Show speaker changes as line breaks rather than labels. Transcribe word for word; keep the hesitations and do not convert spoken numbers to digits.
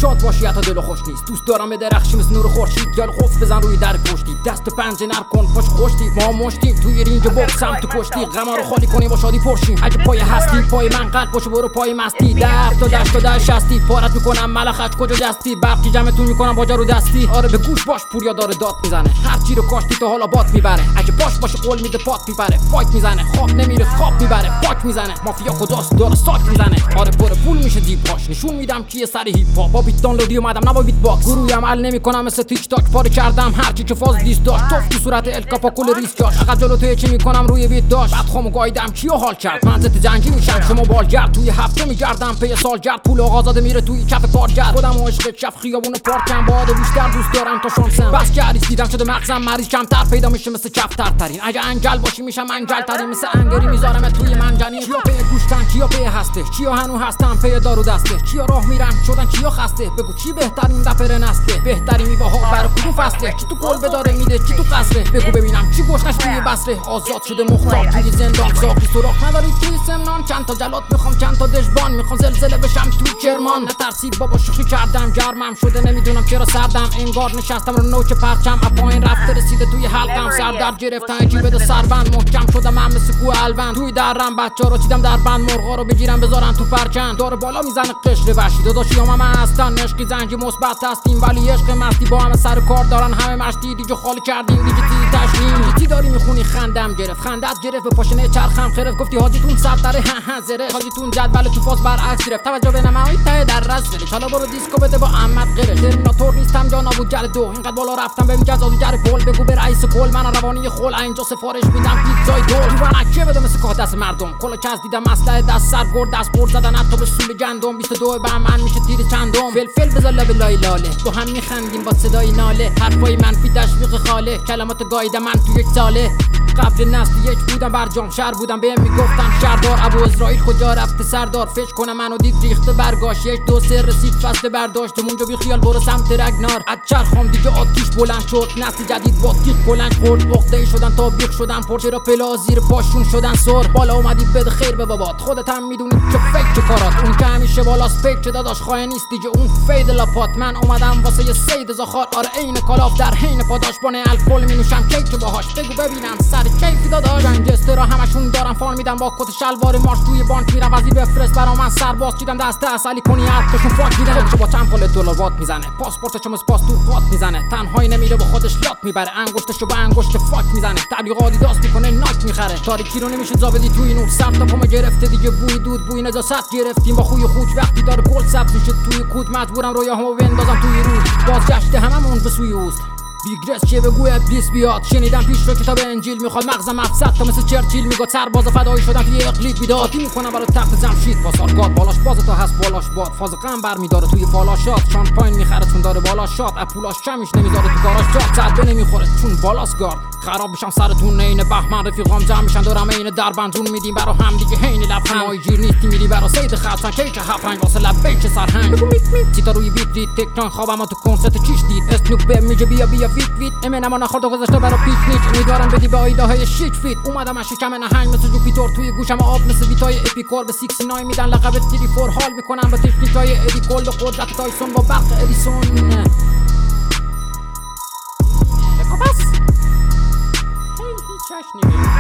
شاد باشی حتی دل خوش نیست. دوست دارم به درخشی مثل نور خورشید. یال قفل بزن روی در پشتی، دست پنجه نر کن پاش خوشتی. ما مشتیم توی رینج بوکس هم تو کشتی. غما رو خالی کنی با شادی پرشیم. اگه پای هستی پای من قلب باشه برو پای مستی. در تا دشت تا دشت هستی پارت میکنم ملخش کجا دستی. برقی جمعتون میکنم با جارو دستی. آره به گوش باش پوریا داره داد میزنه. هر چی رو کاشتی تا حالا بات میبره. اگه باش باشه قول میده پات میبره. فایت میزنه خواب نمیره خواب میبره. پاک میزنه مافیا خداست داره ساک میزنه. آره پر پول میشه دیپ هاش. نشون میدم کیه سر هیپ هاپ. با بیت دانلودی اومدم نه با بیت باکس. گروهی عمل نمیکنم مثل تیک تاک. پاره کردم هر چی که فاز دیس داشت. توف تو صورت الکاپا کل ریس جاش. عقب جلو تو چی میکنم روی بیت داشت. بعد خامو گایدم کیو حال کرد. من زت جنگی میشم شما بالگرد. توی هفته میگردم پی سالگرد. پول آزاده میره توی کف کارگر. خودم و عشق چف خیابون پارکم. باد بیشتر دوست دارم تا شانسم. بس که عریض دیدم شده مغزم مریض. کمتر پیدا میشه مثل کفتر ترین. اگه انگل باشی میشم انگل ترین. مثل انگری میذارم توی منجنی. چیا پی گوشتن چیا پی هسته. چیا هنو هستن پی دارو دسته. چیا راه میرن شدن چیا خسته. بگو چی بهترین دفر نسته. بهترین میوه‌ها برای کدوم فصله. چی تو گل بداره میده چی تو قصره. بگو ببینم چی گوشنش توی بصره. آزاد شده مختار توی زندان. ساقی سوراخ نداری توی سمنان. چند تا جلاد میخوام چند تا دژبان. میخوام زلزله بشم تو کرمان. نترسید بابا شوخی کردم گرمم شده نمیدونم چرا سردم. انگار نشستم رو نوک پرچم. از پایین رفته رسیده توی حلقم. سر در گرفتن جیب سربند. محکم شدم من مثل کوه الوند. توی درم بچا رو چیدم در بند. مرغا رو بگیرم بذارن تو پرچم. داره بالا میزنه قشر وحشی. داداشیام هم هستن عشقی زنجی مثبت هستیم. ولی عشق مستی با همه سر کار دارن. همه مشتی دیجو خالی کردیم دیگه تی تشنیم. چی داری میخونی خندم گرفت. خندت گرفت به پاشنه چرخم خرفت. گفتی حاجیتون سر داره ها ها زره. حاجیتون جدول تو فاز برعکس گرفت. توجه به نمای ته در رس زلش. حالا برو دیسکو بده با احمد قرش. ترمیناتور نیستم جا نابود جل دو. اینقدر بالا رفتم به میگزازی جر پل. بگو به رئیس کل من روانی خل. اینجا سفارش میدم پیتزای دور. دیوانه بده مثل که دست مردم. کلا چز دیدم مسئله دست سر گرد دست برد زدن حتی به سول گندم. بیست و دو به من میشه تیر چندم. فلفل بزن لب لای لاله. تو هم میخندیم با صدای ناله. حرفای منفی تشویق خاله. کلمات گاییدم من تو یک ساله. قبل نسل یک بودم برجام شهر بودم بهم میگفتن شهردار. ابو اسرائیل کجا رفته سردار. فش کنم منو دید ریخته برگاش. یک دو سه رسید فصل برداشت. اونجا بی خیال برو سمت رگنار. از چرخام دیگه آتیش بلند شد. نسل جدید با تیغ بلند خورد. عقده شدن تا بیخ شدن پر. چرا پلا زیر پاشون شدن سر. بالا اومدی بده خیر به بابات. خودت هم میدونی چه فکر چه کارات. اون که همیشه بالاست فکر چه داداش خواهی نیست دیگه اون فید لاپات. من اومدم واسه سید زخار. آره عین کالاف در حین پاداش. بانه الکل می نوشم کیک باهاش. بگو ببینم سر کیفی داداش. گنگسترا همشون دارن فان میدن با کت شلوار مارش. توی بانک میرم وزیر بفرست برا من سرباز. چیدم دست اصلی کنی حرفشون فاک میدن. خودشو با چند پول دلار وات میزنه. پاسپورتشو مس پاس تو قات میزنه. تنهایی نمیره با خودش لات میبره. انگشتشو با انگشت فاک میزنه. تبلیغاتی داست میکنه ناک میخره. تاریکی رو نمیشه زابدی توی نور. سر تا پامو گرفته دیگه بوی دود بوی نجاست گرفتیم. با خوی خوچ وقتی داره گل سبز میشه توی کود. مجبورم رویاهامو بندازم توی رود. بازگشت هممون به سوی اوست. بیگرس چه بگو ابلیس بیاد. شنیدم پیش رو کتاب انجیل میخواد مغزم افسد تا مثل چرچیل میگه سرباز فدایی شدم توی اقلیت بیداد. میکنم برای تخت جمشید با سارگاد. بالاش باز تا هست بالاش باد. فاز غم برمیداره توی فالاشات. شامپاین میخره چون داره بالاش شات. اپولاش کمیش نمیذاره تو کاراش جات. صد نمیخوره چون بالاس گارد. خراب بشم سرتون عین بهمن. رفیقام جمع میشن دارم عین دربندون میدیم برا هم دیگه حین لبخند. مای گیر نیستی میری برا سید خطن کیک هفرنگ واسه لب بیچ سرهنگ. بگو میک میک چیتا روی بیت بیت تکنان خوابم تو کنسرت چیش دید. اسنوپ به میگه بیا بیا ویت ویت. امنم نخورد و گذاشته برا پیکنیک. امیدوارم بدی به ایده های شیک فیت. اومدم از شکم نهنگ مثل جوپیتر. توی گوشم آب مثل ویتای اپیکور. به سیکس نای میدن لقب تری فور. حال میکنم با تکنیکای ادی کولد و قدرت تایسون با برق ادیسون. بس هی هیچ چشنی